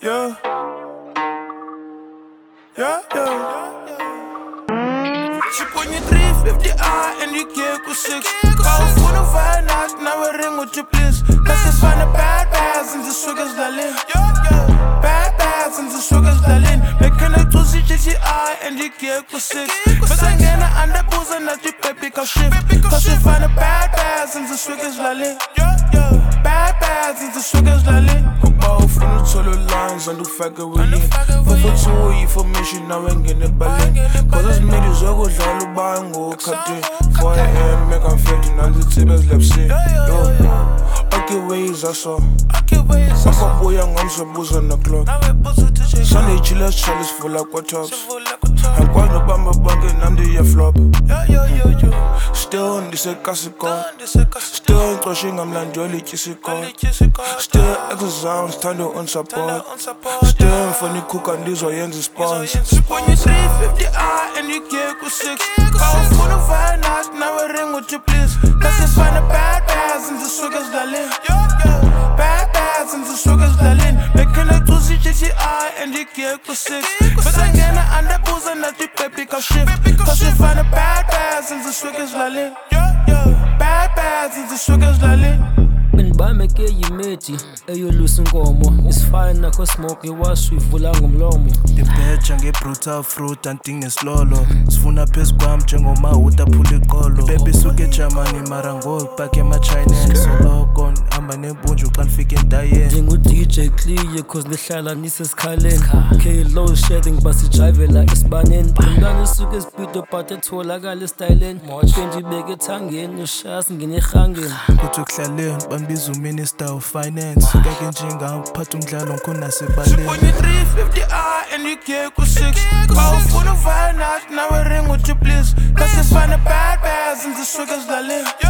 Yeah. Yeah, yeah. She put you 350i and you can't go 6. Powerful to find out, now we ring with your bliss. Cause it's find the bad bads and the sugars darling. Bad bads and the sugars darling. Making it to CGI and you can't go 6. But I'm gonna end up boozing at you baby cause shift. Cause you find the bad bads and the sugars darling. Bad bads and the sugars darling. From the solo lines and the faggot really. For two information now ain't getting balling. Cause it's made you so good, all the bang go cut it. 4 AM, make I'm fading on the tables, let's see. Okay, ways I saw. Saka boy, I'm so booze on the clock. Sunday chillers, chalice full like what tops. I'm quite the bamba bucket, I'm the flop. Still on this classical. Still crushing, I'm like jolly chissical. Still exams, time to on support. Still funny cook and these are ends spawns. When you 350i and you can't go 6. Powerful to find out, now I ring with your bliss. Cause it's find the bad bads and the sugars darling. Bad bads and the sugars darling. Making it to CGI and you can't go 6. But I'm gonna end up boozing at you baby cause shift. Cause you find the bad bads and the sugars darling. Bad bads and the sugars darling. Bameke yimethi eyolusa inkomo isifine nakho smoke iwash ivula ngomlomo Dibheja ngebrutal fruit anti ngeslolo sifuna phezu kwam njengoma utaphula iqolo baby suke Germany mara ngobhack ema-Chinese soloko hamba nebunju xa nifika endayeni njengu-DJ Clear cause nihlala nisesikhaleni K-Low shedding basijayivela esibaneni umntwana usuke esibhido but etholakala esitayileni kenje ibeke ethangeni ushasi ngene erhangeni kuthi ukuhlaleni bambiza Minister of Finance, kake njengam phatha umdlalo ngikhona sebaleni. When you 350i and you can't go 6. Powerful to find out, now we ring with your bliss. Cause it's find the bad bads and the sugars darling.